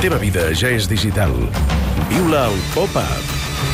teva vida ja és digital. Viu-la al Pop-Up.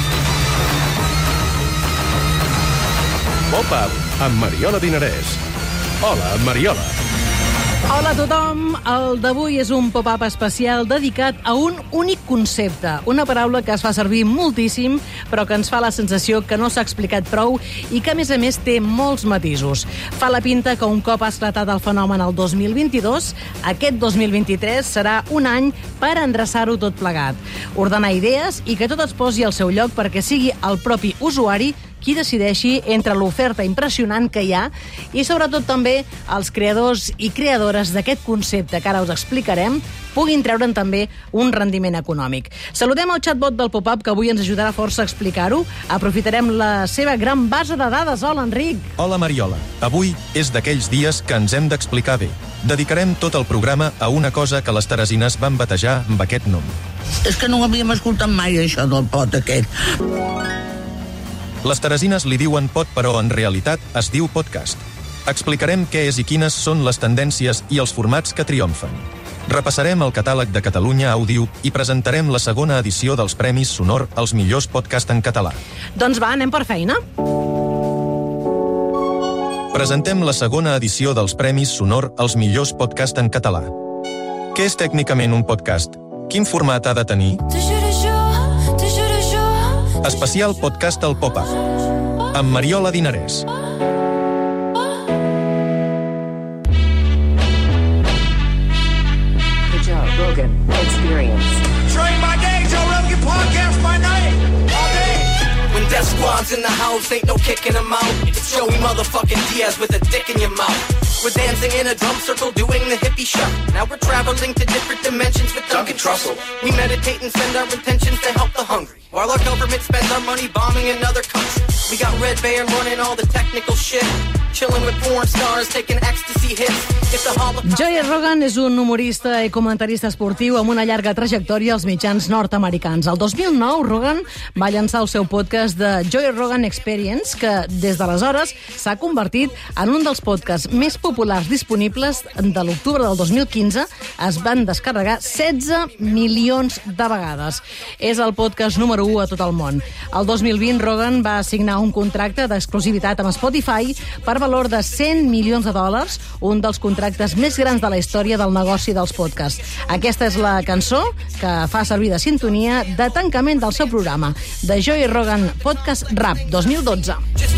Pop-Up amb Mariola Dinarès. Hola, Mariola. Hola a tothom, el d'avui és un pop-up especial dedicat a un únic concepte, una paraula que es fa servir moltíssim, però que ens fa la sensació que no s'ha explicat prou i que, a més, té molts matisos. Fa la pinta que un cop ha esclatat el fenomen el 2022, aquest 2023 serà un any per endreçar-ho tot plegat, ordenar idees i que tot es posi al seu lloc perquè sigui el propi usuari qui decideixi entre l'oferta impressionant que hi ha i, sobretot, també els creadors i creadores d'aquest concepte que ara us explicarem puguin treure'n també un rendiment econòmic. Saludem el chatbot del Pop-Up, que avui ens ajudarà força a explicar-ho. Aprofitarem la seva gran base de dades. Hola, Enric. Hola, Mariola. Avui és d'aquells dies que ens hem d'explicar bé. Dedicarem tot el programa a una cosa que les teresines van batejar amb aquest nom. És que no ho havíem escoltat mai, això del pot aquest. Les teresines li diuen pot, però en realitat es diu podcast. Explicarem què és i quines són les tendències i els formats que triomfen. Repassarem el catàleg de Catalunya Àudio i presentarem la segona edició dels Premis Sonor als millors podcasts en català. Doncs va, anem per feina. Presentem la segona edició dels Premis Sonor als millors podcasts en català. Què és tècnicament un podcast? Quin format ha de tenir? Especial podcast al Pop-Up, amb Mariola Dinarès. The Joe Rogan Experience. Train by day, Joe Rogan podcast by night. All day. When Death Squad's in the house, ain't no kicking them out. It's Joey motherfucking Diaz with a dick in your mouth. We're dancing in a drum circle, doing the hippie shuffle. Now we're traveling to different dimensions with Duncan Trussell. We meditate and send our intentions to help the hungry, while our government spends our money bombing another country. We got Red Bear running all the technical shit, chilling with porn stars, taking ecstasy hits. Joey Rogan és un humorista i comentarista esportiu amb una llarga trajectòria als mitjans nord-americans. El 2009, Rogan va llançar el seu podcast de Joey Rogan Experience, que des d'aleshores s'ha convertit en un dels podcasts més populars disponibles. De l'octubre del 2015 es van descarregar 16 milions de vegades. És el podcast número 1 a tot el món. El 2020, Rogan va signar un contracte d'exclusivitat amb Spotify per valor de $100 milions, un dels contractes més grans de la història del negoci dels podcasts. Aquesta és la cançó que fa servir de sintonia de tancament del seu programa, de Joey Rogan Podcast Rap 2012.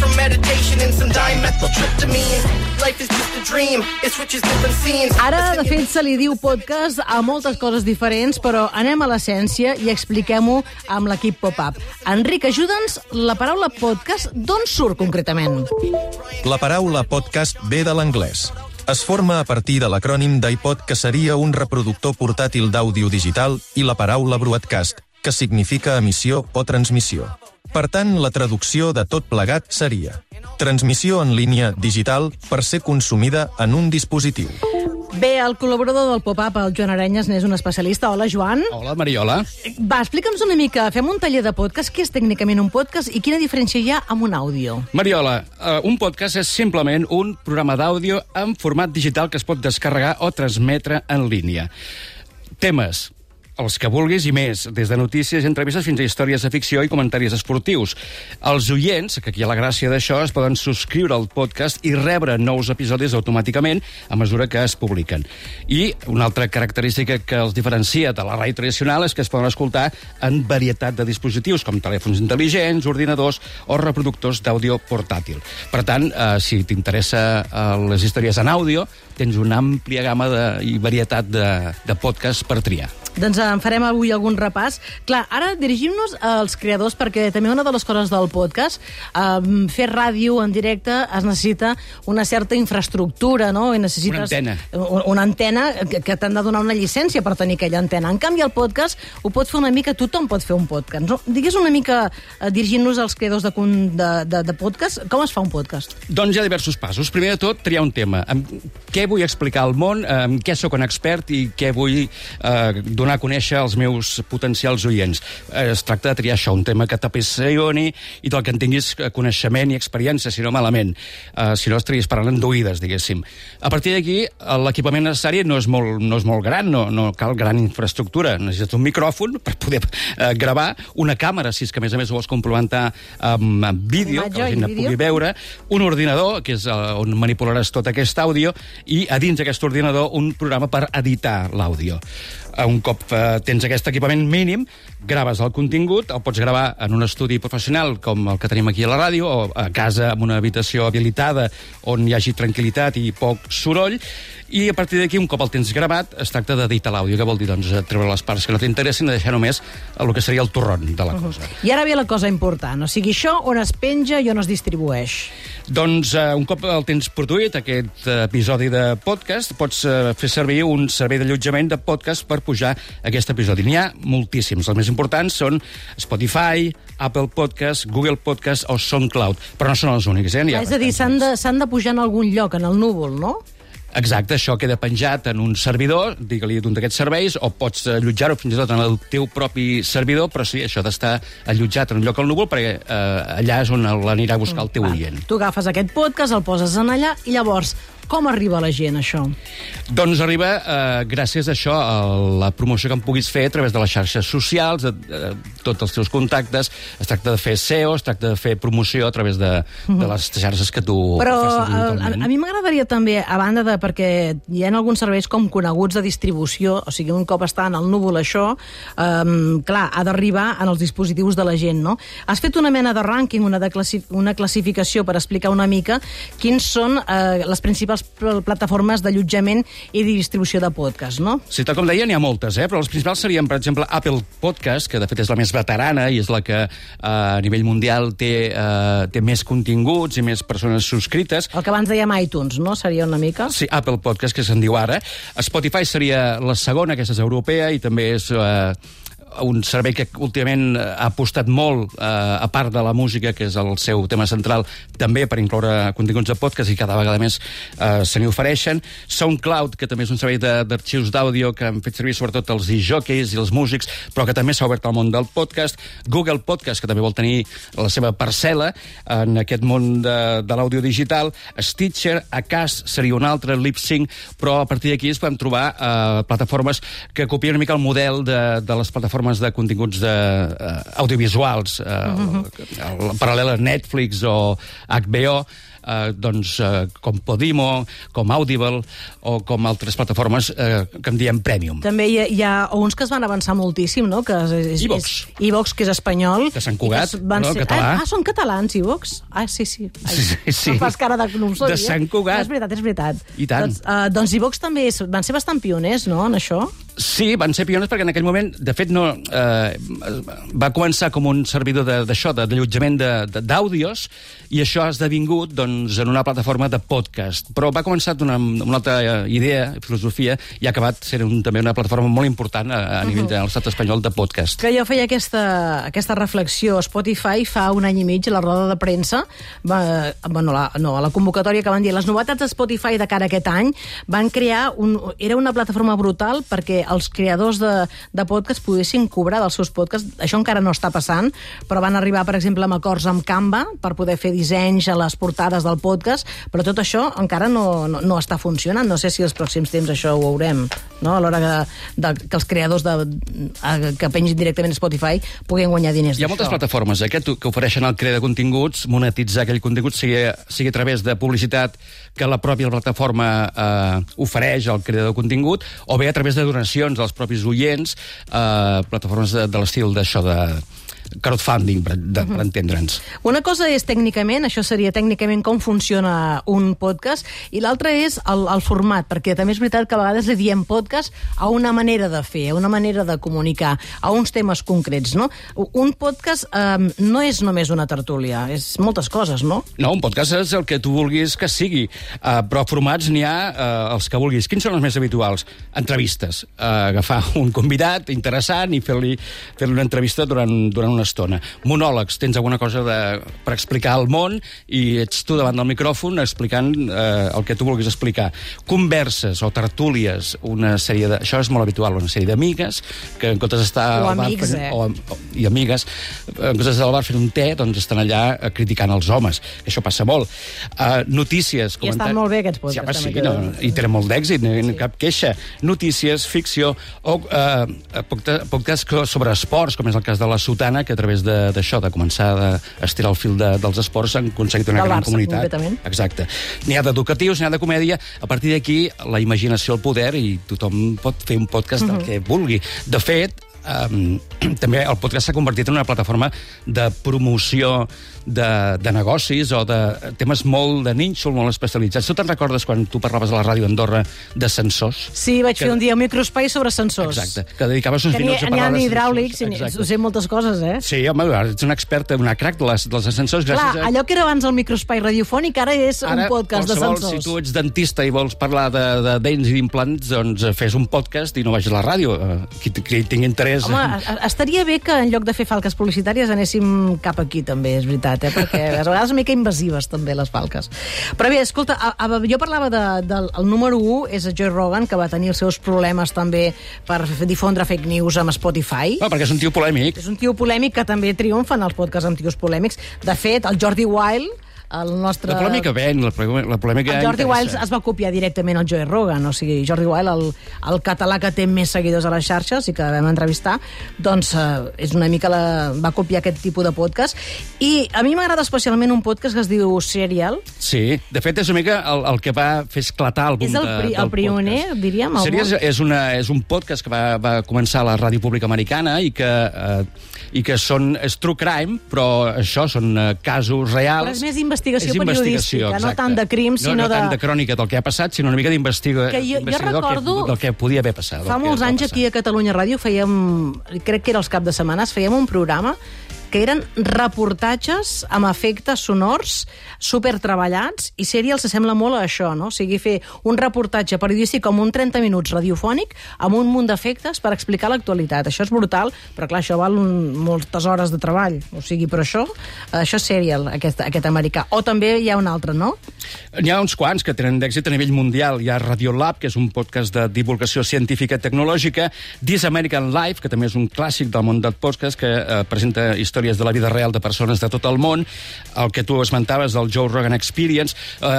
Ara, de fet, se li diu podcast a moltes coses diferents, però anem a l'essència i expliquem-ho amb l'equip Pop-Up. Enric, ajuda'ns, la paraula podcast d'on surt concretament? La paraula podcast ve de l'anglès. Es forma a partir de l'acrònim d'iPod, que seria un reproductor portàtil d'àudio digital, i la paraula broadcast, que significa emissió o transmissió. Per tant, la traducció de tot plegat seria transmissió en línia digital per ser consumida en un dispositiu. Bé, el col·laborador del Pop-Up, el Joan Arenyes, n'és un especialista. Hola, Joan. Hola, Mariola. Va, explica'ns una mica, fem un taller de podcast. Què és tècnicament un podcast i quina diferència hi ha amb un àudio? Mariola, un podcast és simplement un programa d'àudio en format digital que es pot descarregar o transmetre en línia. Temes, els que vulguis i més, des de notícies i entrevistes fins a històries de ficció i comentaris esportius. Els oients, que aquí hi ha la gràcia d'això, es poden subscriure al podcast i rebre nous episodis automàticament a mesura que es publiquen. I una altra característica que els diferencia de la ràdio tradicional és que es poden escoltar en varietat de dispositius, com telèfons intel·ligents, ordinadors o reproductors d'àudio portàtil. Per tant, si t'interessa les històries en àudio, tens una àmplia gamma i varietat de podcasts per triar. Doncs en farem avui algun repàs. Clar, ara dirigim-nos als creadors, perquè també una de les coses del podcast, fer ràdio en directe es necessita una certa infraestructura, no? I necessites una antena que t'han de donar una llicència per tenir aquella antena. En canvi, el podcast ho pot fer una mica, tothom pot fer un podcast. No? Digues una mica, dirigint-nos als creadors de podcast, com es fa un podcast? Doncs hi ha diversos passos. Primer de tot, triar un tema. Què vull explicar al món, en què sóc un expert i què vull donar a conèixer conèixer els meus potencials oients. Es tracta de triar això, un tema que t'apassioni i del que en tinguis coneixement i experiència, si no malament. Si no, estaries parlant d'oïdes, diguéssim. A partir d'aquí, l'equipament necessari no és molt gran, no cal gran infraestructura. Necessites un micròfon per poder gravar, una càmera, si és que a més ho vols complementar amb vídeo, que la gent pugui veure, un ordinador, que és on manipularàs tot aquest àudio, i a dins d'aquest ordinador un programa per editar l'àudio. Un cop tens aquest equipament mínim, graves el contingut, el pots gravar en un estudi professional com el que tenim aquí a la ràdio, o a casa en una habitació habilitada on hi hagi tranquil·litat i poc soroll, i a partir d'aquí, un cop el tens gravat, es tracta d'editar l'àudio, que vol dir treure les parts que no t'interessin i deixar només el que seria el torront de la cosa. I ara ve la cosa important, o sigui, això on es penja i on es distribueix? Doncs un cop el tens produït, aquest episodi de podcast, pots fer servir un servei d'allotjament de podcast per pujar aquest episodi. N'hi ha moltíssims. Els més importants són Spotify, Apple Podcast, Google Podcast o SoundCloud, però no són els únics. És a dir, s'han de pujar en algun lloc, en el núvol, no? Exacte, això queda penjat en un servidor, digue-li d'un d'aquests serveis, o pots allotjar-ho fins i tot en el teu propi servidor, però sí, això d'estar allotjat en un lloc al núvol, perquè allà és on l'anirà a buscar el teu oient. Tu agafes aquest podcast, el poses en allà, i llavors, com arriba a la gent, això? Doncs arriba gràcies a això, a la promoció que en puguis fer a través de les xarxes socials, de tots els teus contactes. Es tracta de fer SEO, es tracta de fer promoció a través de les xarxes que tu fas habitualment. Però a mi m'agradaria també, a banda de... perquè hi ha alguns serveis com coneguts de distribució, o sigui, un cop està en el núvol això, clar, ha d'arribar en els dispositius de la gent, no? Has fet una mena de rànquing, una classificació per explicar una mica quins són les principals plataformes d'allotjament i distribució de podcast, no? Sí, tal com deia, n'hi ha moltes, però les principals serien, per exemple, Apple Podcast, que de fet és la més veterana i és la que a nivell mundial té més continguts i més persones subscrites. El que abans dèiem iTunes, no? Seria una mica? Sí, Apple Podcast, que se'n diu ara. Spotify seria la segona, aquesta és europea, i també és un servei que últimament ha apostat molt, a part de la música, que és el seu tema central, també per incloure continguts de podcast, i cada vegada més se n'hi ofereixen. SoundCloud, que també és un servei d'arxius d'àudio que han fet servir sobretot els disjòqueis i els músics, però que també s'ha obert al món del podcast. Google Podcast, que també vol tenir la seva parcel·la en aquest món de l'àudio digital. Stitcher, Acast seria un altre, Libsyn, però a partir d'aquí es van trobar plataformes que copien una mica el model de les plataformes de continguts audiovisuals, paral·lel a Netflix o HBO, com Podimo, com Audible o com altres plataformes que en diem Premium. També hi ha uns que es van avançar moltíssim, no? iVox. iVox, que és espanyol. De Sant Cugat, català. Són catalans, iVox? Sí. Sí. No fas cara de no ho sabia. De Sant Cugat. És veritat. I tant. Doncs iVox també van ser bastant pioners, no?, en això? Sí, van ser pioners perquè en aquell moment, de fet, va començar com un servidor d'això, d'allotjament d'àudios, i això ha esdevingut en una plataforma de podcast. Però va començar d'una altra idea, filosofia, i ha acabat sent també una plataforma molt important a nivell de l'estat espanyol de podcast. Que jo feia aquesta reflexió. Spotify fa un any i mig, a la roda de premsa, a la convocatòria que van dir les novetats de Spotify de cara a aquest any, van crear era una plataforma brutal perquè els creadors de podcast poguessin cobrar dels seus podcasts. Això encara no està passant, però van arribar, per exemple, amb acords amb Canva per poder fer dissenys a les portades del podcast, però tot això encara no està funcionant. No sé si els pròxims temps això ho veurem, no? A l'hora que els creadors que pengin directament a Spotify puguin guanyar diners d'això. Hi ha moltes plataformes que ofereixen el crear de continguts, monetitzar aquell contingut, sigui a través de publicitat que la pròpia plataforma ofereix al creador de contingut, o bé a través de donacions dels propis oients, plataformes de l'estil d'això de crowdfunding, per entendre'ns. Una cosa és tècnicament, això seria tècnicament com funciona un podcast, i l'altra és el format, perquè també és veritat que a vegades li diem podcast a una manera de fer, a una manera de comunicar, a uns temes concrets, no? Un podcast no és només una tertúlia, és moltes coses, no? No, un podcast és el que tu vulguis que sigui, però formats n'hi ha els que vulguis. Quins són els més habituals? Entrevistes. Agafar un convidat interessant i fer-li una entrevista durant una una estona. Monòlegs, tens alguna cosa per explicar al món i ets tu davant del micròfon explicant el que tu vulguis explicar. Converses o tertúlies, una sèrie de... Això és molt habitual, una sèrie d'amigues que en comptes d'estar... O amics, I amigues, en comptes d'estar al bar fent un te, doncs estan allà criticant els homes. Això passa molt. Notícies... I estan molt bé aquests podcasts. Sí, i tenen molt d'èxit, cap queixa. Notícies, ficció o podcasts sobre esports, com és el cas de La Sotana, que a través d'això, de començar a estirar el fil dels esports, han aconseguit una gran comunitat. Completament. Exacte. N'hi ha d'educatius, n'hi ha de comèdia. A partir d'aquí, la imaginació al poder i tothom pot fer un podcast del que vulgui. De fet, també el podcast s'ha convertit en una plataforma de promoció de negocis o de temes molt de nínxol, molt especialitzats. Tu te'n recordes quan tu parlaves a la ràdio Andorra d'ascensors? Sí, vaig fer un dia un microespai sobre ascensors. Exacte, que dedicaves uns minuts a parlar d'ascensors. N'hi ha hidràulics, ho sé moltes coses, eh? Sí, home, ets una experta, una crac dels ascensors. Clar, allò que era abans el microespai radiofònic, ara és un podcast d'ascensors. Si tu ets dentista i vols parlar de dents i d'implants, doncs fes un podcast i no vagis a la ràdio. Qui tingui interès... Home, estaria bé que en lloc de fer falques publicitàries anéssim cap aquí, també, és veritat, perquè a vegades una mica invasives, també, les falques. Però bé, escolta, jo parlava del número 1, és Joe Rogan, que va tenir els seus problemes també per difondre fake news amb Spotify. No, perquè és un tio polèmic. És un tio polèmic que també triomfen els podcasts amb tios polèmics. De fet, el Jordi Wild, el nostre... La polèmica ven, la polèmica el Jordi Wild es va copiar directament al Joe Rogan, o sigui, Jordi Wild, el català que té més seguidors a les xarxes i que vam entrevistar, doncs és una mica va copiar aquest tipus de podcast. I a mi m'agrada especialment un podcast que es diu Serial. Sí, de fet és una mica el que va fer esclatar el boom del podcast. És el pioner, diríem. Serial és un podcast que va començar a la ràdio pública americana i que és true crime, però això són casos reals. Però és més investigació periodística, no tant de crims, sinó de... No tant de crònica del que ha passat, sinó una mica d'investigador del que podia haver passat. Fa molts anys aquí a Catalunya Ràdio crec que era els caps de setmanes, fèiem un programa que eren reportatges amb efectes sonors supertreballats, i Serial s'assembla molt a això, no? O sigui, fer un reportatge periodístic com un 30 minuts radiofònic amb un munt d'efectes per explicar l'actualitat. Això és brutal, però clar, això val moltes hores de treball. O sigui, però això és Serial, aquest americà. O també hi ha un altre, no? N'hi ha uns quants que tenen d'èxit a nivell mundial. Hi ha Radiolab, que és un podcast de divulgació científica i tecnològica, This American Life, que també és un clàssic del món del podcast, que presenta històries de la vida real de persones de tot el món, el que tu esmentaves del Joe Rogan Experience.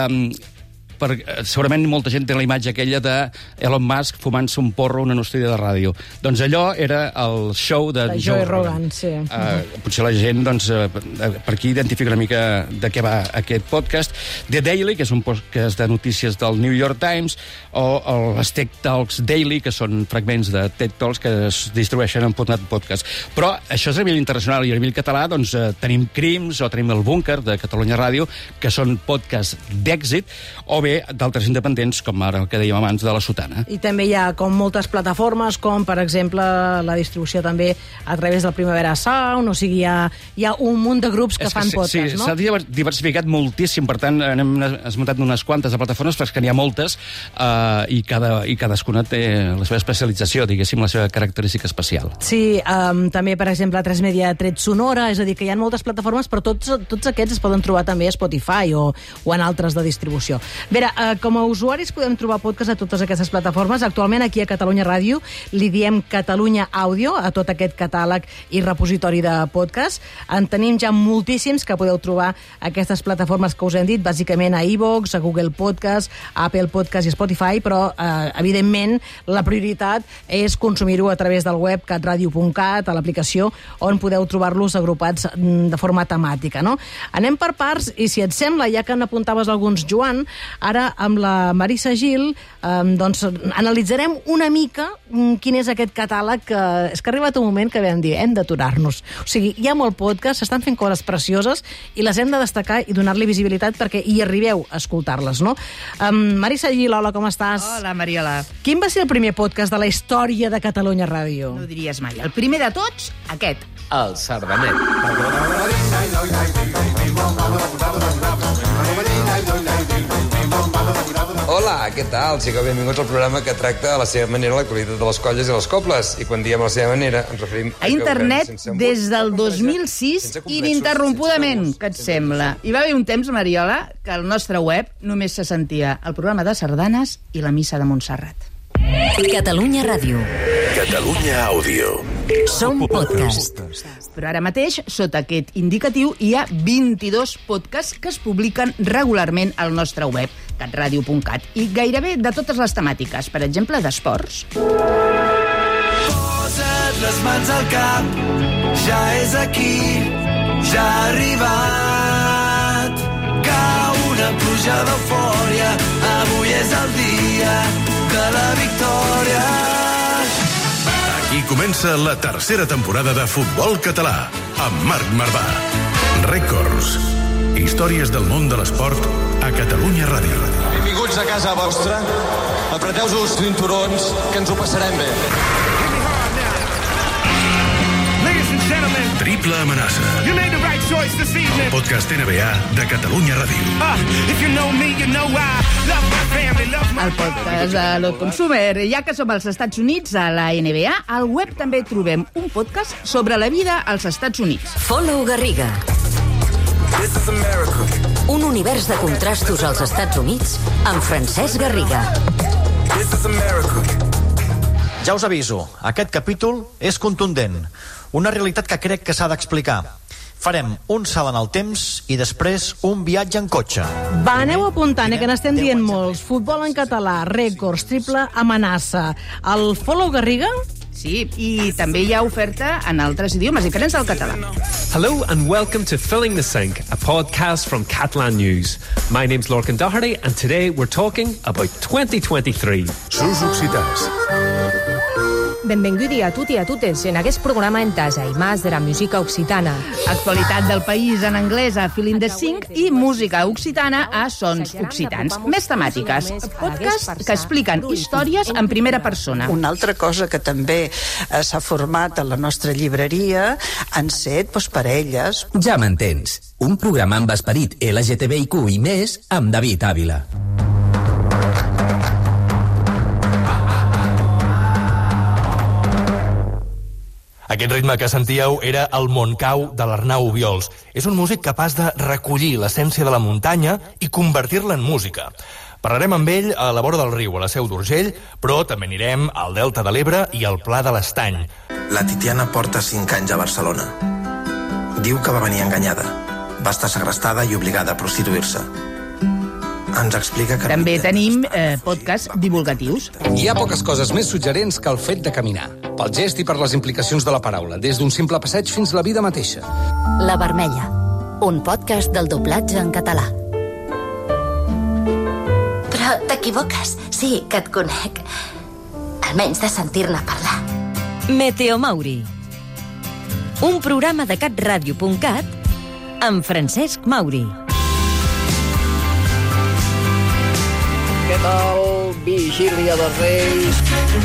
Segurament molta gent té la imatge aquella de Elon Musk fumant-se un porro en un estudi de ràdio. Doncs allò era el show de Joe Rogan. Sí. Potser la gent, doncs, per aquí identifica una mica de què va aquest podcast. The Daily, que és un podcast de notícies del New York Times, o els Tech Talks Daily, que són fragments de TED Talks que es distribueixen en format podcast. Però això és a nivell internacional, i a nivell català doncs, tenim Crims o tenim el Búnquer de Catalunya Ràdio, que són podcasts d'èxit, o bé d'altres independents, com ara el que dèiem abans de La Sotana. I també hi ha com moltes plataformes, com per exemple la distribució també a través del Primavera Sound, o sigui, hi ha un munt de grups que fan podcast, no? Sí, s'ha diversificat moltíssim, per tant, hem esmentat unes quantes de plataformes, perquè n'hi ha moltes, i cadascuna té la seva especialització, diguéssim, la seva característica especial. Sí, també, per exemple, a 3 Media Tret Sonora, és a dir, que hi ha moltes plataformes, però tots aquests es poden trobar també a Spotify o en altres de distribució. Bé, com a usuaris podem trobar podcast a totes aquestes plataformes. Actualment aquí a Catalunya Ràdio li diem Catalunya Àudio a tot aquest catàleg i repositori de podcast. En tenim ja moltíssims que podeu trobar aquestes plataformes que us hem dit, bàsicament a iVoox, a Google Podcast, a Apple Podcast i Spotify, però evidentment la prioritat és consumir-ho a través del web catradio.cat, a l'aplicació, on podeu trobar-los agrupats de forma temàtica, no? Anem per parts, i si et sembla, ja que n'apuntaves alguns, Joan, ara amb la Marisa Gil doncs analitzarem una mica quin és aquest catàleg, que és que ha arribat un moment que vam dir, hem d'aturar-nos. O sigui, hi ha molt podcast, s'estan fent coses precioses i les hem de destacar i donar-li visibilitat perquè hi arribeu a escoltar-les, no? Marisa Gil, hola, com estàs? Hola, Mariola. Quin va ser el primer podcast de la història de Catalunya Ràdio? No ho diries mai. El primer de tots, aquest. El Sardanet. Hola, què tal? Sigueu benvinguts al programa que tracta a la seva manera l'actualitat de les colles i les cobles. I quan diem a la seva manera ens referim a internet des del 2006 ininterrompudament, què et sembla? Hi va haver un temps, Mariola, que al nostre web només se sentia el programa de sardanes i la missa de Montserrat. Catalunya Ràdio. Catalunya Àudio. Som podcast. Però ara mateix, sota aquest indicatiu, hi ha 22 podcasts que es publiquen regularment al nostre web, catradio.cat, i gairebé de totes les temàtiques, per exemple, d'esports. Posa't les mans al cap, ja és aquí, ja ha arribat. Cau una pluja d'eufòria, avui és el dia de la victòria. Aquí comença la tercera temporada de Futbol Català, amb Marc Marvà. Rècords. Històries del món de l'esport a Catalunya Ràdio. Benvinguts a casa vostra. Apreteu-vos els cinturons, que ens ho passarem bé. Triple amenaça. El podcast NBA de Catalunya Ràdio. El podcast de l'Ot Consumer. Ja que som als Estats Units, a la NBA, al web també trobem un podcast sobre la vida als Estats Units. Follow Garriga. Un univers de contrastos als Estats Units amb Francesc Garriga. Ja us aviso, aquest capítol és contundent. Una realitat que crec que s'ha d'explicar. Farem un salt en el temps i després un viatge en cotxe. Va, aneu apuntant, que n'estem dient molts. Futbol en català, rècords, triple amenaça. El Follow Garriga? Sí, i també hi ha oferta en altres idiomes diferents del català. Hello and welcome to Filling the Sink, a podcast from Catalan News. My name's Lorcan Doherty and today we're talking about 2023. Sus occitans. Benvinguti a tutti e a totes en aquest programa en tasa i més de la música occitana. Actualitat del país en anglès a Filling the Sink i música occitana a Sons Occitans. Més temàtiques. Podcasts que expliquen històries en primera persona. Una altra cosa que també s'ha format a la nostra llibreria han set parelles. Ja m'entens. Un programa amb esperit LGTBIQ i més amb David Ávila. Aquest ritme que sentíeu era el Montcau de l'Arnau Obiols. És un músic capaç de recollir l'essència de la muntanya i convertir-la en música. Parlarem amb ell a la vora del riu, a la Seu d'Urgell, però també anirem al Delta de l'Ebre i al Pla de l'Estany. La Titiana porta 5 anys a Barcelona. Diu que va venir enganyada. Va estar segrestada i obligada a prostituir-se. Ens explica que... També tenim podcasts divulgatius. Hi ha poques coses més suggerents que el fet de caminar. Pel gest i per les implicacions de la paraula, des d'un simple passeig fins la vida mateixa. La Vermella, un podcast del doblatge en català. Però t'equivoques. Sí, que et conec. Almenys de sentir-ne parlar. Meteo Mauri. Un programa de catradio.cat amb Francesc Mauri. Què tal? Vigília dels Reis.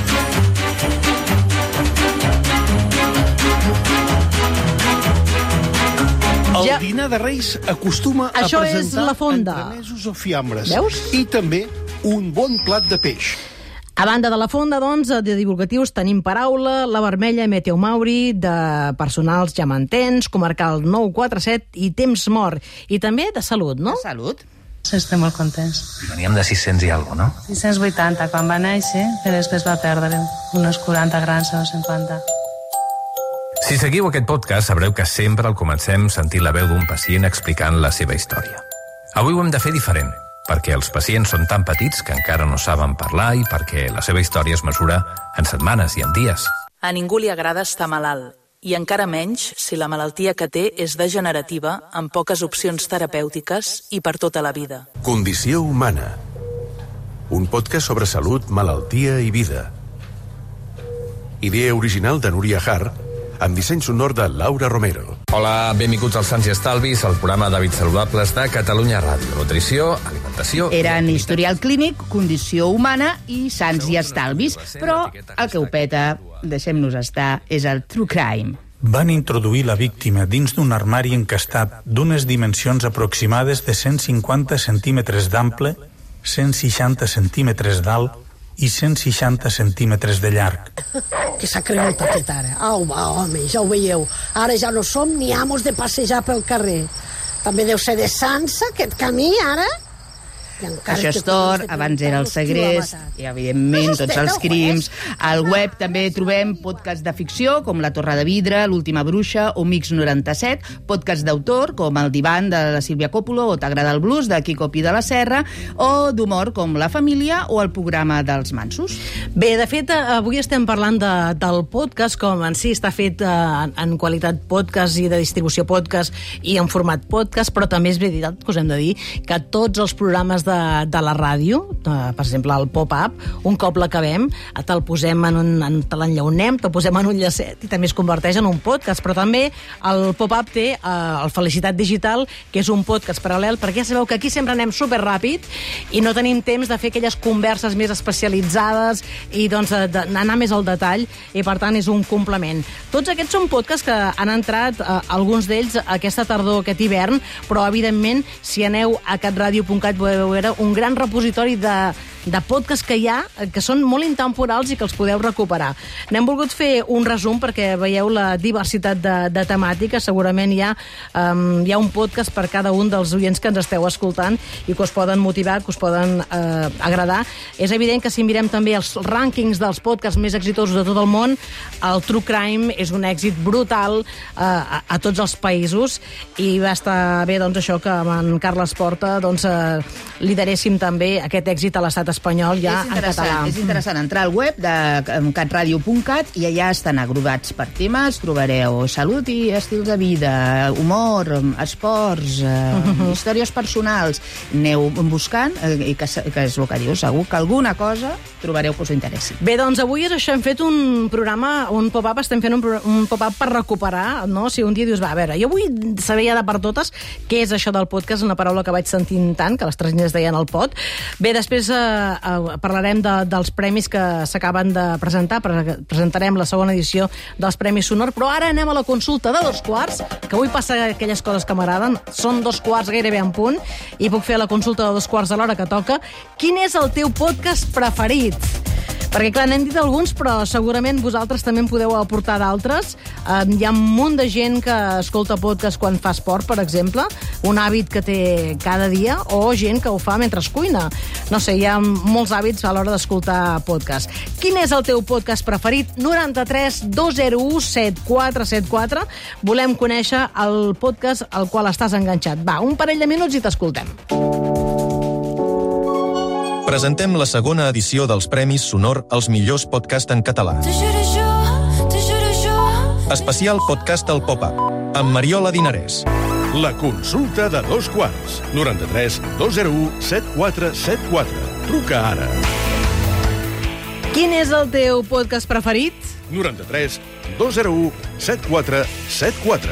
El dinar de Reis acostuma a presentar la fonda. entremesos o fiambres. Veus? I també un bon plat de peix. A banda de la fonda, doncs, de divulgatius tenim Paraula, La Vermella, Meteo Mauri, de personals Ja m'entens, Comarcal 947 i Temps Mort. I també de salut, no? De salut. Estem molt contents. Veníem de 600 i alguna cosa, no? 680 quan va néixer, però després va perdre uns 40 grans o 50. Si seguiu aquest podcast, sabreu que sempre al comencem sentint la veu d'un pacient explicant la seva història. Avui ho hem de fer diferent, perquè els pacients són tan petits que encara no saben parlar i perquè la seva història es mesura en setmanes i en dies. A ningú li agrada estar malalt, i encara menys si la malaltia que té és degenerativa, amb poques opcions terapèutiques i per tota la vida. Condició humana. Un podcast sobre salut, malaltia i vida. Idea original de Núria Har, amb disseny sonor de Laura Romero. Hola, benvinguts als Sants i Estalvis, el programa d'hàbits saludables de Catalunya Ràdio. Nutrició, alimentació... Eren historial clínic, condició humana i Sants i Estalvis. Però el que ho peta, deixem-nos estar, és el true crime. Van introduir la víctima dins d'un armari encastat d'unes dimensions aproximades de 150 centímetres d'ample, 160 centímetres d'alt i 160 centímetres de llarg. Que s'ha cregut aquest ara. Au, va, home, ja ho veieu. Ara ja no som ni amos de passejar pel carrer. També deu ser de Sansa, aquest camí, ara? Això és Tor, abans era El Segrest, i evidentment tots els crims. Al web també trobem podcasts de ficció, com La Torre de Vidre, L'última bruixa o Mix 97, podcasts d'autor, com El divan de la Sílvia Coppola o T'agrada el blues, de Quico Pi de la Serra, o d'humor, com La família o el programa dels Mansos. Bé, de fet, avui estem parlant del podcast, com en si està fet en qualitat podcast i de distribució podcast i en format podcast, però també és veritat que us hem de dir que tots els programes de la ràdio, per exemple el Pop-Up, un cop l'acabem te'l posem te l'enllaunem, te'l posem en un llacet i també es converteix en un podcast, però també el Pop-Up té el Felicitat Digital, que és un podcast paral·lel, perquè ja sabeu que aquí sempre anem superràpid i no tenim temps de fer aquelles converses més especialitzades i doncs d'anar més al detall, i per tant és un complement. Tots aquests són podcasts que han entrat, alguns d'ells aquesta tardor, aquest hivern, però evidentment si aneu a catradio.cat podeu veure un gran repositori de podcasts que hi ha, que són molt intemporals i que els podeu recuperar. N'hem volgut fer un resum perquè veieu la diversitat de temàtiques. Segurament hi ha un podcast per cada un dels oients que ens esteu escoltant i que us poden motivar, que us poden agradar. És evident que si mirem també els rànquings dels podcasts més exitosos de tot el món, el True Crime és un èxit brutal a tots els països, i va estar bé doncs, això que amb en Carles Porta lideréssim també aquest èxit a l'estat espanyol ja en català. És interessant entrar al web de catradio.cat i allà estan agrupats per temes. Trobareu salut i estils de vida, humor, esports, històries personals. Aneu buscant i que és el que diu. Segur que alguna cosa trobareu que us interessi. Bé, doncs avui és això. Hem fet un programa, un pop-up, estem fent un pop-up per recuperar, no? Si un dia dius, va, a veure, jo vull saber ja de per totes què és això del podcast, una paraula que vaig sentint tant, que les tres nines deien el pot. Bé, després parlarem dels premis que s'acaben de presentar. Presentarem la segona edició dels Premis Sonor, però ara anem a la consulta de 2:15, que avui passa aquelles coses que m'agraden. Són 2:15 gairebé en punt, i puc fer la consulta de 2:15 a l'hora que toca. Quin és el teu podcast preferit? Perquè, clar, n'hem dit alguns, però segurament vosaltres també en podeu aportar d'altres. Hi ha un munt de gent que escolta podcast quan fa esport, per exemple, un hàbit que té cada dia, o gent que ho fa mentre es cuina. No sé, hi ha molts hàbits a l'hora d'escoltar podcast. Quin és el teu podcast preferit? 93 201 7474. Volem conèixer el podcast al qual estàs enganxat. Va, un parell de minuts i t'escoltem. Presentem la segona edició dels Premis Sonor als millors podcasts en català. Especial podcast al Pop-Up, amb Mariola Dinarès. La consulta de 2:15. 93 201 7474. Truca ara. Quin és el teu podcast preferit? 93 201 7474.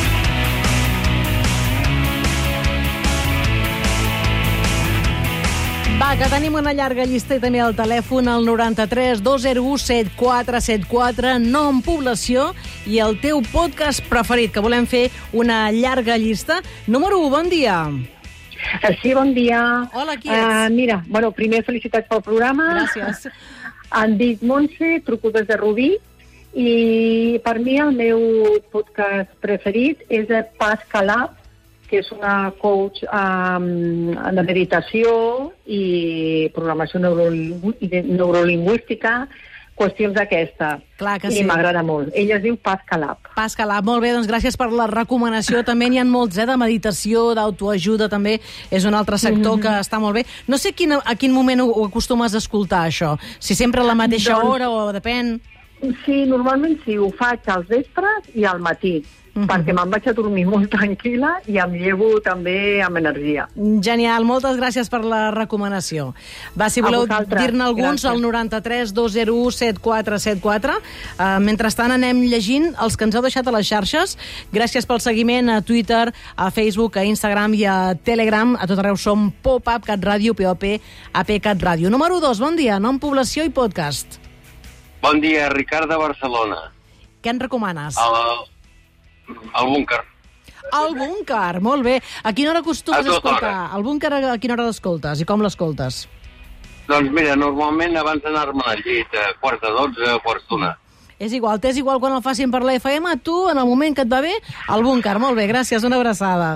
Va, que tenim una llarga llista i també el telèfon al 93 201 7474, nom, població i el teu podcast preferit, que volem fer una llarga llista. Número 1, bon dia. Sí, bon dia. Hola, qui ets? Mira, bueno, primer felicitats pel programa. Gràcies. Em dic Montse, truco des de Rubí, i per mi el meu podcast preferit és el Pascalab, que és una coach de meditació i programació neurolingüística, qüestions d'aquesta. Clar que sí. I m'agrada molt. Ella es diu Pascalab. Pascalab, molt bé, doncs gràcies per la recomanació. També n'hi ha molts, de meditació, d'autoajuda, també és un altre sector que està molt bé. No sé a quin moment ho acostumes a escoltar, això. Si sempre a la mateixa hora o depèn... Sí, normalment sí, ho faig als vespres i al matí, perquè me'n vaig a dormir molt tranquil·la i em llevo també amb energia. Genial, moltes gràcies per la recomanació. Va, si voleu dir-ne alguns, al 93 201 7474. Mentrestant anem llegint els que ens heu deixat a les xarxes. Gràcies pel seguiment a Twitter, a Facebook, a Instagram i a Telegram. A tot arreu som Pop-Up Cat Ràdio, POP Cat Ràdio. Número 2, bon dia, nom, població i podcast. Bon dia, Ricard de Barcelona. Què en recomanes? El búnquer. El búnquer, molt bé. A quina hora acostumes a tota escoltar? hora. El búnquer a quina hora l'escoltes i com l'escoltes? Doncs mira, normalment abans d'anar-me al llit, a quarts de 12 o quarts d'una. És igual, t'és igual quan el facin per la FM, tu, en el moment que et va bé, el búnquer. Molt bé, gràcies, una abraçada.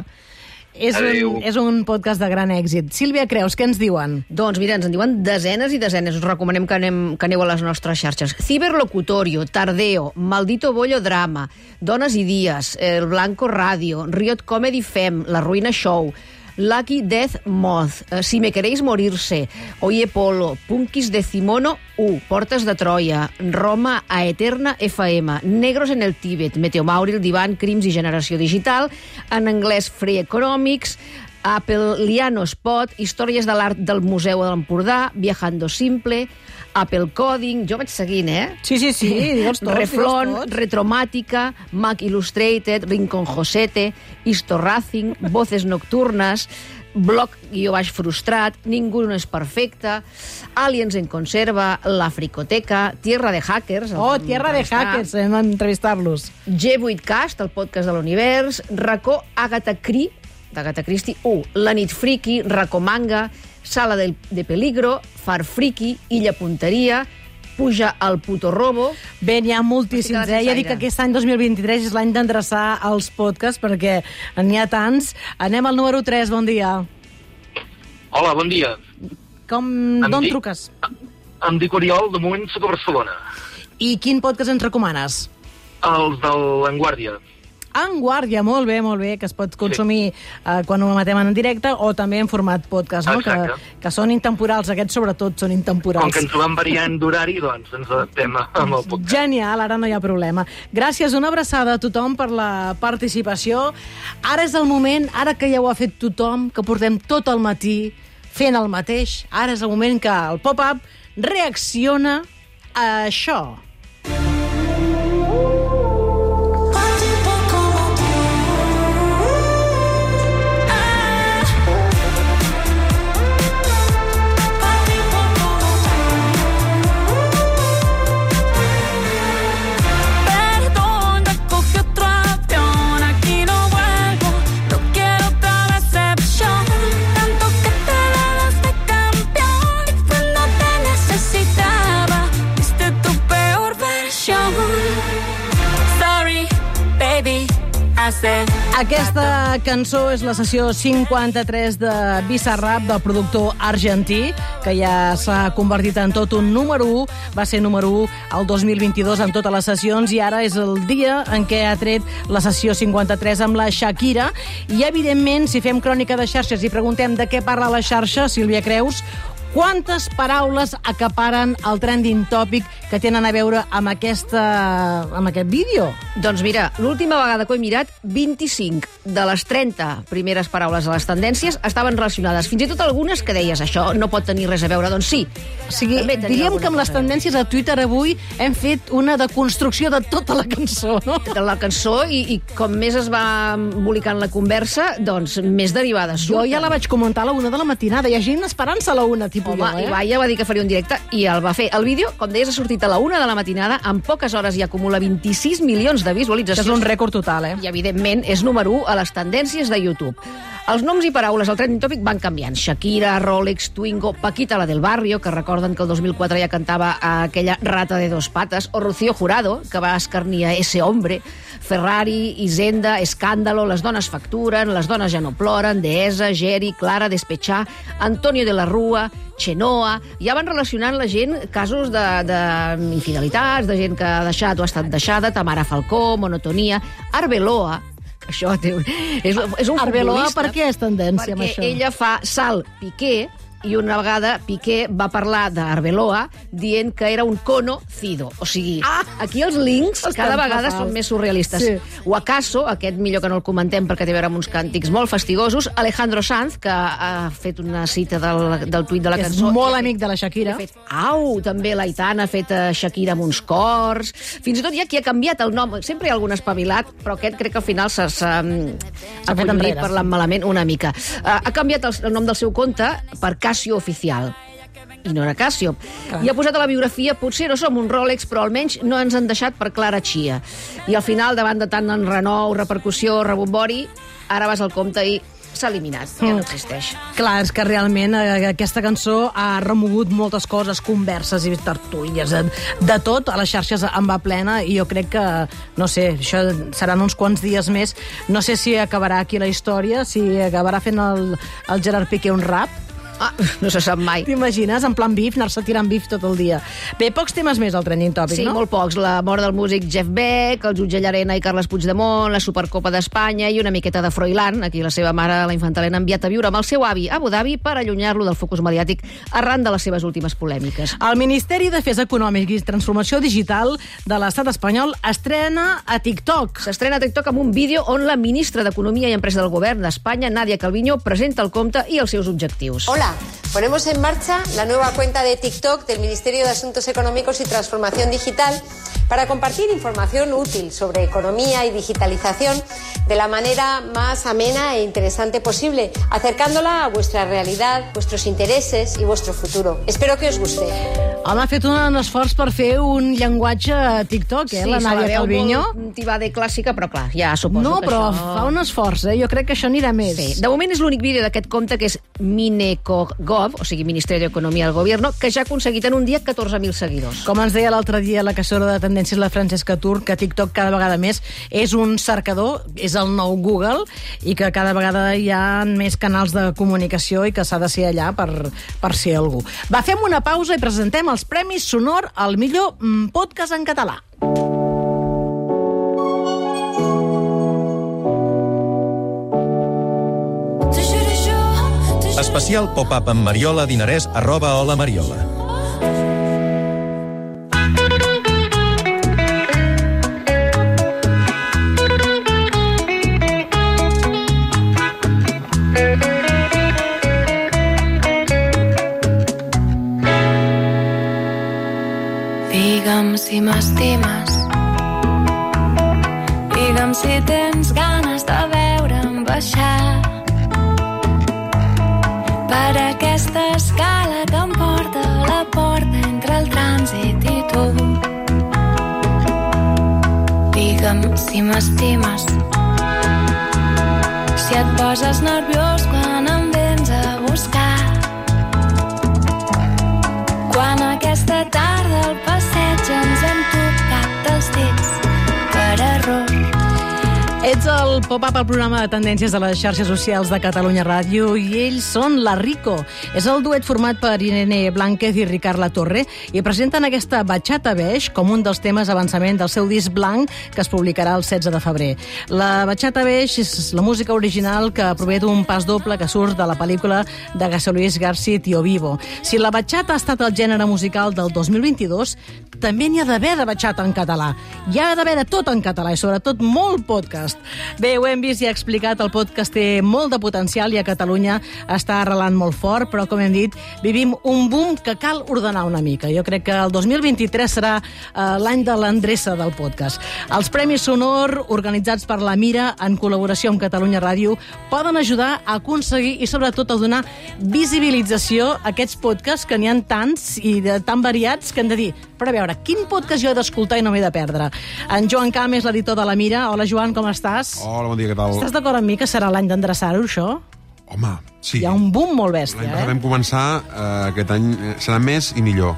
És un podcast de gran èxit. Sílvia Creus, què ens diuen? Doncs mira, ens en diuen desenes i desenes. Us recomanem que aneu a les nostres xarxes. Ciberlocutorio, Tardeo, Maldito Bollo Drama, Dones i Dies, El Blanco Radio, Riot Comedy Fem, La Ruïna Show, Lucky Death Moth, Si me queréis morirse, Oye Polo, Punkis Decimono 1, Portes de Troia, Roma a Eterna FM, Negros en el Tíbet, Meteomauri, El Divan, Crims i Generació Digital, en anglès Free Economics, Apple Liano Spot, Històries de l'art del Museu de l'Empordà, Viajando Simple, Apple Coding, jo vaig seguint, Sí, digue'ls tots. Reflon, Retromàtica, Mac Illustrated, Rincon Josete, Histo Racing, Voces Nocturnes, Blog-Frustrat, Ningú no és perfecte, Aliens en conserva, La Fricoteca, Tierra de Hackers... Tierra de Hackers, hem d'entrevistar-los. G8cast, el podcast de l'univers, Racó Agatha Christie 1, La nit friki, Racó Manga, Sala de Peligro, Far Friki, Illa Punteria, Puja al puto robo... Bé, n'hi ha moltíssims, Ja dic que aquest any 2023 és l'any d'endreçar els podcasts, perquè n'hi ha tants. Anem al número 3, bon dia. Hola, bon dia. D'on truques? Em dic Oriol, de moment soc a Barcelona. I quin podcast ens recomanes? Els de l'Enguàrdia. En Guàrdia, molt bé, que es pot consumir quan ho emetem en directe o també en format podcast, no? Que són intemporals, aquests sobretot són intemporals. Com que ens ho van variant d'horari, doncs ens adaptem amb el podcast. Genial, ara no hi ha problema. Gràcies, una abraçada a tothom per la participació. Ara és el moment, ara que ja ho ha fet tothom, que portem tot el matí fent el mateix, ara és el moment que el pop-up reacciona a això. Aquesta cançó és la sessió 53 de Bizarrap, del productor argentí, que ja s'ha convertit en tot un número 1. Va ser número 1 el 2022 en totes les sessions i ara és el dia en què ha tret la sessió 53 amb la Shakira. I, evidentment, si fem crònica de xarxes i preguntem de què parla la xarxa, Sílvia Creus, quantes paraules acaparen el trending topic que tenen a veure amb aquest vídeo? Doncs mira, l'última vegada que ho he mirat, 25 de les 30 primeres paraules a les tendències estaven relacionades. Fins i tot algunes que deies, això no pot tenir res a veure. Doncs sí. O sigui, diríem que amb les tendències a Twitter avui hem fet una deconstrucció de tota la cançó, no? De la cançó i com més es va embolicant la conversa, doncs més derivades surten. Jo ja la vaig comentar a la 1 de la matinada. Hi ha gent esperant-se a la 1, tipus. Home, Ibai ja va dir que faria un directe i el va fer. El vídeo, com deies, ha sortit a la 1 de la matinada, en poques hores i acumula 26 milions de visualitzacions. És un rècord total, I, evidentment, és número 1 a les tendències de YouTube. Els noms i paraules al trending topic van canviant. Shakira, Rolex, Twingo, Paquita, la del barrio, que recorden que el 2004 ja cantava aquella rata de dos patas, o Rocío Jurado, que va escarnir a ese hombre, Ferrari, Hisenda, Escándalo, Les dones facturen, Les dones ja no ploren, Dehesa, Geri, Clara, Despechar, Antonio de la Rúa, Chenoa. Ja van relacionant la gent casos d'infidelitats, de gent que ha deixat o ha estat deixada, Tamara Falcó, Monotonia, Arbeloa. Això és un Arbeloa, futbolista. per què és tendència amb això? Perquè ella fa Sal Piqué, i una vegada Piqué va parlar d'Arbeloa dient que era un conocido. O sigui, aquí els links cada vegada són més surrealistes. Sí. O acaso, aquest millor que no el comentem perquè té a veure amb uns càntics molt fastigosos, Alejandro Sanz, que ha fet una cita del tuit de la cançó. És molt amic de la Shakira. També l'Aitana ha fet Shakira amb uns cors. Fins i tot hi ha qui ha canviat el nom. Sempre hi ha algun espavilat, però aquest crec que al final s'ha acollonit parlant malament una mica. Ha canviat el nom del seu compte per Casio Oficial. i no era Casio. I ha posat a la biografia, potser no som un Rolex, però almenys no ens han deixat per Clara Chia. I al final, davant de tant enrenou, repercussió, rebombori, ara vas al compte i s'ha eliminat, ja no existeix. Clar, és que realment aquesta cançó ha remogut moltes coses, converses i tertúlies, de tot, a les xarxes en va plena, i jo crec que, no sé, això seran uns quants dies més. No sé si acabarà aquí la història, si acabarà fent el Gerard Piqué un rap. No se sap mai. T'imagines, en plan bif, anar-se tirant bif tot el dia. Bé, pocs temes més al Trending Topic, no? Sí, molt pocs. La mort del músic Jeff Beck, el jutge Llarena i Carles Puigdemont, la Supercopa d'Espanya i una miqueta de Froilán. Aquí la seva mare, la infanta Helena, ha enviat a viure amb el seu avi a Abu Dhabi per allunyar-lo del focus mediàtic arran de les seves últimes polèmiques. El Ministeri d'Afers Econòmics i Transformació Digital de l'Estat espanyol estrena a TikTok. S'estrena a TikTok amb un vídeo on la ministra d'Economia i Empresa del Govern d'Espanya, Nadia Calviño, presenta el compte i els seus objectius. Hola. Ponemos en marcha la nueva cuenta de TikTok del Ministerio de Asuntos Económicos y Transformación Digital para compartir información útil sobre economía y digitalización de la manera más amena e interesante posible, acercándola a vuestra realidad, vuestros intereses y vuestro futuro. Espero que os guste. Home, ha fet un esforç per fer un llenguatge a TikTok, la Nadia Calviño. Sí, molt tibada i clàssica, però clar, ja suposo no, que però això... fa un esforç, Jo crec que això anirà més. Sí. De moment és l'únic vídeo d'aquest compte, que és Minecogov, o sigui, Ministeri d'Economia del Gobierno, que ja ha aconseguit en un dia 14.000 seguidors. Com ens deia l'altre dia la caçadora de tendències, la Francesca Tur, que TikTok cada vegada més és un cercador, és el nou Google, i que cada vegada hi ha més canals de comunicació i que s'ha de ser allà per ser algú. Va, fem una pausa i presentem els Premis Sonor al millor podcast en català. Especial pop-up amb Mariola Dinarès @holamariola. Digue'm si m'estimes, digue'm si tens ganes de veure'm baixar per aquesta escala que em porta a la porta entre el trànsit i tu. Digue'm si m'estimes, si et poses nerviós quan em vens a buscar, quan aquesta tarda al passeig ens hem tocat dels dits per error. Ets el pop-up al programa de tendències de les xarxes socials de Catalunya Ràdio i ells són La Rico. És el duet format per Irene Blánquez i Ricard Latorre i presenten aquesta Bachata Beige com un dels temes d'avançament del seu disc blanc que es publicarà el 16 de febrer. La Bachata Beige és la música original que prové d'un pas doble que surt de la pel·lícula de José Luis García Tío Vivo. Si la bachata ha estat el gènere musical del 2022, també n'hi ha d'haver de bachata en català. Hi ha d'haver de tot en català i sobretot molt podcast. Bé, ho hem vist i explicat, el podcast té molt de potencial i a Catalunya està arrelant molt fort, però com hem dit, vivim un boom que cal ordenar una mica. Jo crec que el 2023 serà l'any de l'endreça del podcast. Els Premis Sonor, organitzats per la Mira en col·laboració amb Catalunya Ràdio, poden ajudar a aconseguir i sobretot a donar visibilització a aquests podcasts que n'hi ha tants i tan variats que hem de dir, però a veure, quin podcast jo he d'escoltar i no m'he de perdre? En Joan Camp és l'editor de la Mira. Hola, Joan, com estàs? Hola, bon dia, què tal? Estàs d'acord amb mi que serà l'any d'endreçar-ho, això? Home, sí. Hi ha un boom molt bèstia, L'any passat vam començar, aquest any serà més i millor.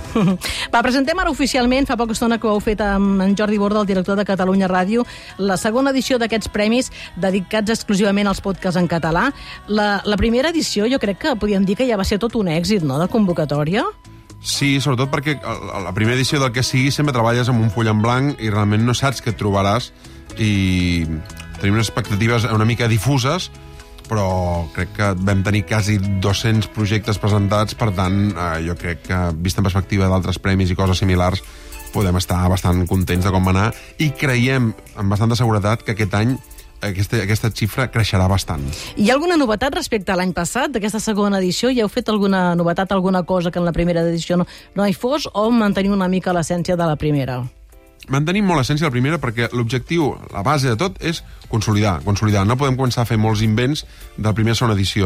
Va, presentem ara oficialment, fa poca estona que ho heu fet amb en Jordi Borda, el director de Catalunya Ràdio, la segona edició d'aquests premis dedicats exclusivament als podcasts en català. La primera edició jo crec que podríem dir que ja va ser tot un èxit, no?, de convocatòria. Sí, sobretot perquè a la primera edició del que sigui sempre treballes amb un full en blanc i realment no saps què et trobaràs i tenim unes expectatives una mica difuses, però crec que vam tenir quasi 200 projectes presentats, per tant, jo crec que, vist en perspectiva d'altres premis i coses similars, podem estar bastant contents de com va anar i creiem amb bastanta seguretat que aquest any aquesta xifra creixerà bastant. Hi ha alguna novetat respecte a l'any passat, d'aquesta segona edició? Ja heu fet alguna novetat, alguna cosa que en la primera edició no hi fos, o mantenir una mica l'essència de la primera? Mantenim molt l'essència de la primera perquè l'objectiu, la base de tot, és consolidar. No podem començar a fer molts invents de la primera i segona edició.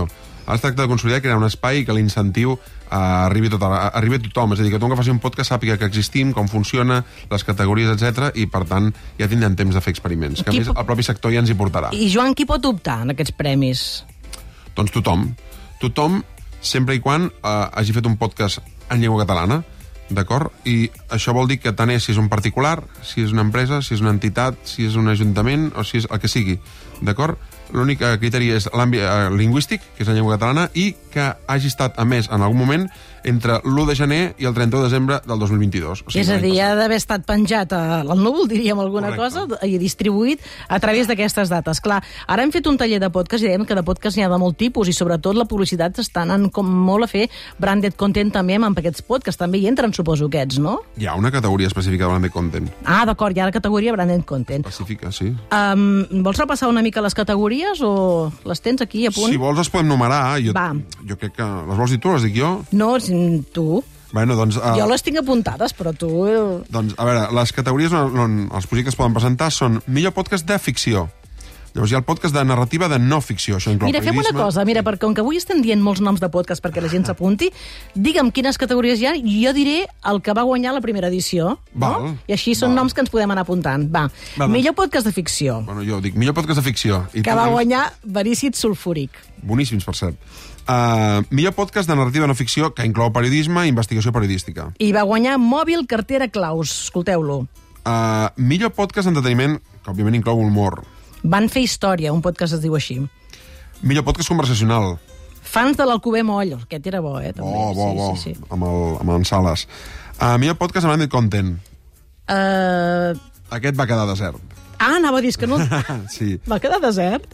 Ara es tracta de consolidar, crear un espai i que l'incentiu arribi a tothom. És a dir, que tothom que faci un podcast sàpiga que existim, com funciona, les categories, etc. I, per tant, ja tindrem temps de fer experiments. Que, a més, el propi sector ja ens hi portarà. I, Joan, qui pot optar en aquests premis? Doncs tothom. Tothom, sempre i quan hagi fet un podcast en llengua catalana, d'acord? I això vol dir que tant és si és un particular, si és una empresa, si és una entitat, si és un ajuntament o si és el que sigui, d'acord? L'únic criteri és l'àmbit lingüístic, que és la llengua catalana, i que hagi estat emès en algun moment entre l'1 de gener i el 31 de desembre del 2022. O sigui, és a dir, ha d'haver estat penjat al núvol, diríem alguna cosa, i distribuït a través d'aquestes dates. Clar, ara hem fet un taller de podcast i dèiem que de podcast n'hi ha de molt tipus i sobretot la publicitat està anant com molt a fer branded content també amb aquests podcasts. També hi entren, suposo, aquests, no? Hi ha una categoria específica de branded content. Ah, d'acord, hi ha la categoria branded content. Específica, sí. Vols repassar una mica les categories o les tens aquí a punt? Si vols, les podem numerar. Jo crec que... Les vols dir tu, les dic jo? No, tu. Bueno, doncs... Jo les tinc apuntades, però tu... Doncs, a veure, les categories on els projectes poden presentar són millor podcast de ficció. Llavors hi ha el podcast de narrativa de no ficció. Això inclou fem una cosa, perquè com que avui estem dient molts noms de podcast perquè la gent s'apunti, digue'm quines categories hi ha i jo diré el que va guanyar la primera edició. Val. No? I així són noms que ens podem anar apuntant. Va, millor podcast de ficció. Bueno, jo dic millor podcast de ficció. Que va guanyar Verícid Sulfúric. Boníssims, per cert. Millor podcast de narrativa no ficció que inclou periodisme i investigació periodística. I va guanyar Mòbil Cartera Claus. Escolteu-lo. Millor podcast d'entreteniment, que òbviament inclou humor. Van fer història, un podcast es diu així. Millor podcast conversacional. Fans de l'Alcover Moll. Aquest era bo, també. Bo. Sí. Amb en Sales. Millor podcast amb branded content. Aquest va quedar desert. Ah, anava a dir que no... Sí. Va quedar desert?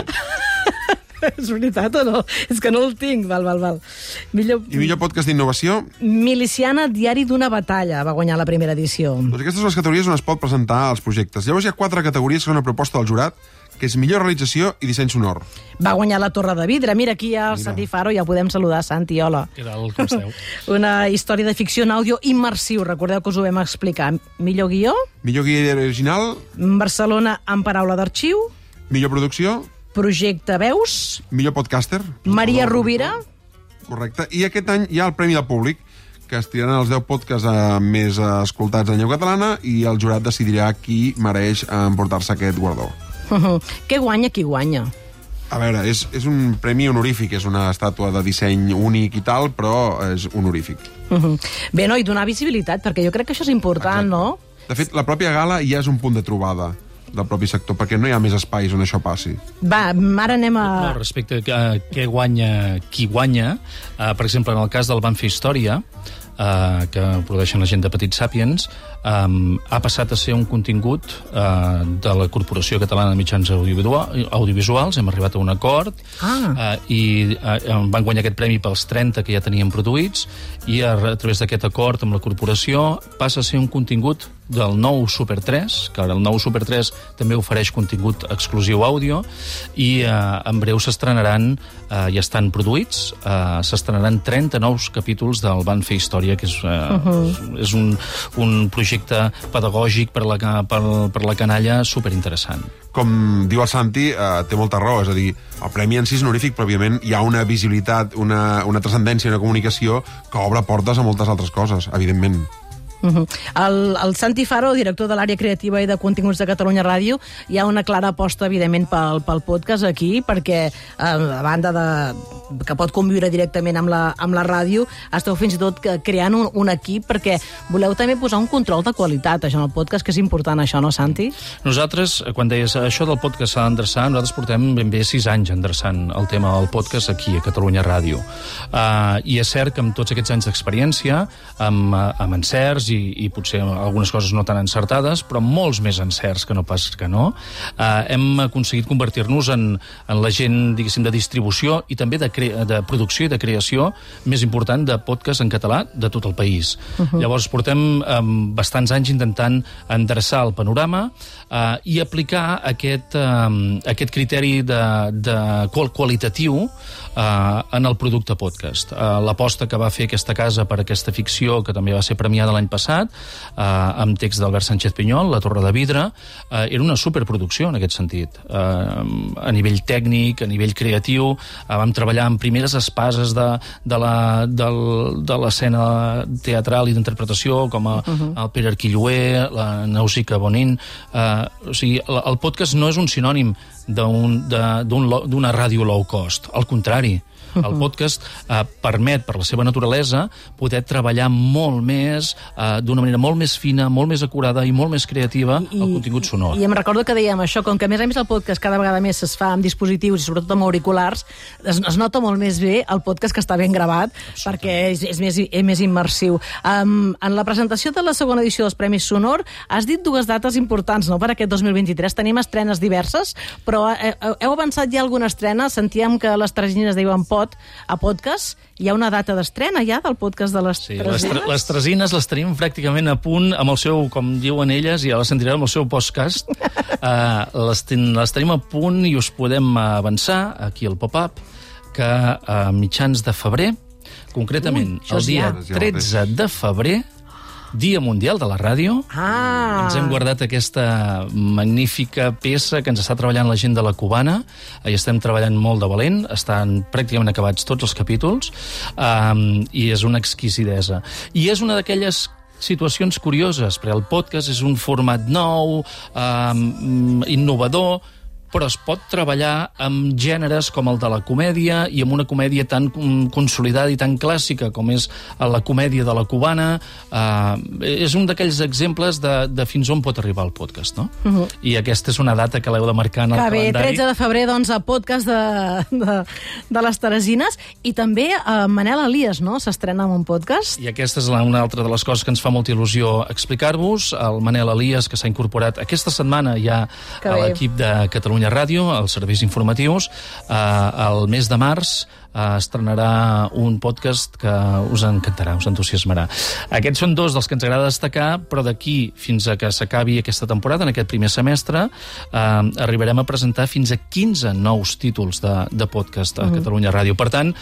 És veritat o no? És que no el tinc. Val. I millor podcast d'innovació? Miliciana, diari d'una batalla, va guanyar la primera edició. Doncs aquestes són les categories on es pot presentar els projectes. Llavors hi ha 4 categories que són una proposta del jurat, que és millor realització i disseny sonor. Va guanyar la Torre de Vidre. Mira, aquí hi ha el Santi Faro, ja podem saludar. Santi, hola. Què tal, com esteu? Una història de ficció en àudio immersiu. Recordeu que us ho vam explicar. Millor guió? Millor guió original? Barcelona en paraula d'arxiu? Millor producció? Projecte Veus? Millor podcaster? Maria Rovira? Correcte. I aquest any hi ha el Premi del Públic, que es tiraran els 10 podcasts més escoltats en llengua catalana i el jurat decidirà qui mereix emportar-se aquest guardó. Què guanya qui guanya? A veure, és un premi honorífic, és una estàtua de disseny únic i tal, però és honorífic. Bé, no, i donar visibilitat, perquè jo crec que això és important, no? De fet, la pròpia gala ja és un punt de trobada del propi sector, perquè no hi ha més espais on això passi. Va, ara anem a... No, respecte a què guanya qui guanya, per exemple, en el cas del Van fer història, que produeixen la gent de Petit Sàpiens, ha passat a ser un contingut de la Corporació Catalana de Mitjans Audiovisuals. Hem arribat a un acord i van guanyar aquest premi pels 30 que ja teníem produïts, i a través d'aquest acord amb la corporació passa a ser un contingut del nou Super 3, que ara el nou Super 3 també ofereix contingut exclusiu àudio, i en breu s'estrenaran, ja estan produïts, s'estrenaran 30 nous capítols del Van fer història, que és un projecte pedagògic per la canalla superinteressant. Com diu el Santi, té molta raó, és a dir, el premi en si és honorífic, però òbviament hi ha una visibilitat, una transcendència, una comunicació que obre portes a moltes altres coses, evidentment. El Santi Faro, director de l'àrea creativa i de continguts de Catalunya Ràdio, hi ha una clara aposta, evidentment, pel podcast aquí, perquè a banda que pot conviure directament amb la ràdio, esteu fins i tot creant un equip, perquè voleu també posar un control de qualitat això en el podcast, que és important això, no, Santi? Nosaltres, quan deies això del podcast s'ha d'endreçar, nosaltres portem ben bé 6 anys endreçant el tema del podcast aquí a Catalunya Ràdio. I és cert que amb tots aquests anys d'experiència, amb encerts i potser algunes coses no tan encertades, però molts més encerts que no pas que no, hem aconseguit convertir-nos en la gent, diguéssim, de distribució i també de producció i de creació més important de podcast en català de tot el país. Llavors portem bastants anys intentant endreçar el panorama i aplicar aquest criteri de qualitatiu en el producte podcast. L'aposta que va fer aquesta casa per aquesta ficció, que també va ser premiada l'any passat, passat, amb text d'Albert Sánchez Pinyol, La Torre de Vidre. Era una superproducció en aquest sentit. A nivell tècnic, a nivell creatiu, vam treballar en primeres espases de l'escena teatral i d'interpretació, com el Pere Arquilloé, la Nausica Bonin. O sigui, el podcast no és un sinònim d'una ràdio low cost. Al contrari, el podcast permet, per la seva naturalesa, poder treballar molt més, d'una manera molt més fina, molt més acurada i molt més creativa el contingut sonor. I em recordo que dèiem això, com que a més el podcast cada vegada més es fa amb dispositius i sobretot amb auriculars, es nota molt més bé el podcast que està ben gravat, perquè és més immersiu. En la presentació de la segona edició dels Premis Sonor has dit dues dates importants, no?, per aquest 2023. Tenim estrenes diverses, però heu avançat ja alguna estrena? Sentíem que les Tresines diuen a podcast. Hi ha una data d'estrena ja del podcast de les Tresines? Sí, les Tresines les tenim pràcticament a punt amb el seu, com diuen elles, ja les sentireu amb el seu podcast. Les tenim a punt i us podem avançar aquí al pop-up que a mitjans de febrer, concretament el dia 13 de febrer, Dia Mundial de la Ràdio. Ens hem guardat aquesta magnífica peça que ens està treballant la gent de la Cubana. Hi estem treballant molt de valent, estan pràcticament acabats tots els capítols, i és una exquisidesa. I és una d'aquelles situacions curioses, perquè el podcast és un format nou, innovador, però es pot treballar amb gèneres com el de la comèdia i amb una comèdia tan consolidada i tan clàssica com és la comèdia de la Cubana. És un d'aquells exemples de fins on pot arribar el podcast, no? I aquesta és una data que l'heu de marcar en el calendari. 13 de febrer, doncs, a podcast de les Teresines. I també Manel Elias, no?, s'estrena amb un podcast. I aquesta és una altra de les coses que ens fa molta il·lusió explicar-vos. El Manel Elias, que s'ha incorporat aquesta setmana ja a l'equip de Catalunya Ràdio, als serveis informatius. El mes de març estrenarà un podcast que us encantarà, us entusiasmarà. Aquests són dos dels que ens agrada destacar, però d'aquí fins a que s'acabi aquesta temporada, en aquest primer semestre, arribarem a presentar fins a 15 nous títols de podcast a Catalunya Ràdio. Per tant,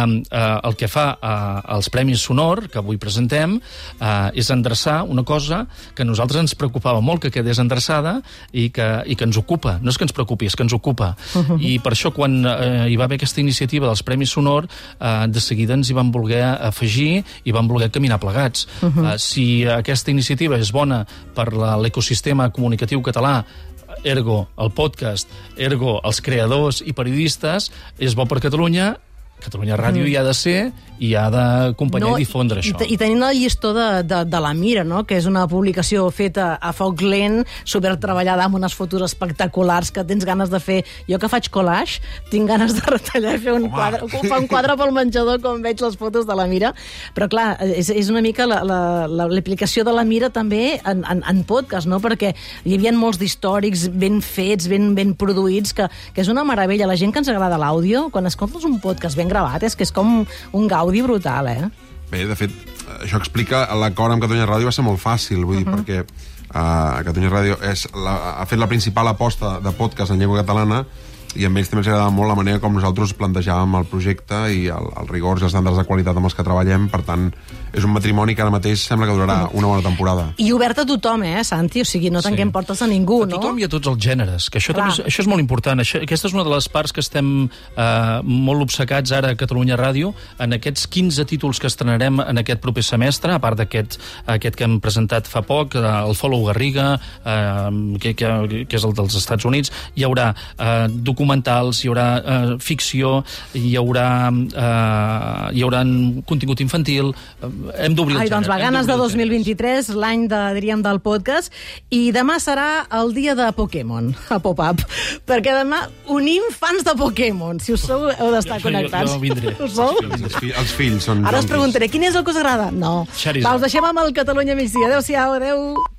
el que fa als Premis Sonor, que avui presentem, és endreçar una cosa que a nosaltres ens preocupava molt que quedés endreçada i que ens ocupa. No és que ens preocupi, és que ens ocupa. I per això, quan hi va haver aquesta iniciativa dels Premis Sonor, de seguida ens hi van voler afegir i van voler caminar plegats. Si aquesta iniciativa és bona per l'ecosistema comunicatiu català, ergo el podcast, ergo els creadors i periodistes, és bo per Catalunya. Catalunya Ràdio hi ha de ser i ha d'acompanyar i difondre això. I tenint el llistó de La Mira, no?, que és una publicació feta a foc lent, supertreballada, amb unes fotos espectaculars que tens ganes de fer. Jo que faig collage, tinc ganes de retallar i fer un quadre pel menjador quan veig les fotos de La Mira. Però clar, és una mica l'aplicació de La Mira també en podcast, no?, perquè hi havia molts d'històrics ben fets, ben produïts, que és una meravella. La gent que ens agrada l'àudio, quan escoltes un podcast ben gravat, és que és com un gaudi brutal, Bé, de fet, això explica l'acord amb Catalunya Ràdio va ser molt fàcil, vull dir, perquè Catalunya Ràdio ha fet la principal aposta de podcast en llengua catalana i a ells també els agrada molt la manera com nosaltres plantejàvem el projecte i els rigors i els estàndards de qualitat amb els que treballem. Per tant, és un matrimoni que ara mateix sembla que durarà una bona temporada. I obert a tothom, Santi? O sigui, no tanquem portes a ningú, no? A tothom i a tots els gèneres, que això és molt important. Aquesta és una de les parts que estem molt obcecats ara a Catalunya Ràdio, en aquests 15 títols que estrenarem en aquest proper semestre, a part d'aquest que hem presentat fa poc, el Follow Garriga, que és el dels Estats Units. Hi haurà documentals, hi haurà ficció, hi haurà contingut infantil. Hem d'obrir el gènere. Doncs va, ganes de 2023, l'any del podcast, i demà serà el dia de Pokémon, a Pop-Up, perquè demà unim fans de Pokémon. Si us sou, heu d'estar connectats. Jo vindré. Us sou? Els fills són... Ara us preguntaré, quin és el que us agrada? No. Va, us deixem amb el Catalunya Migdia. Adéu-siau, adéu.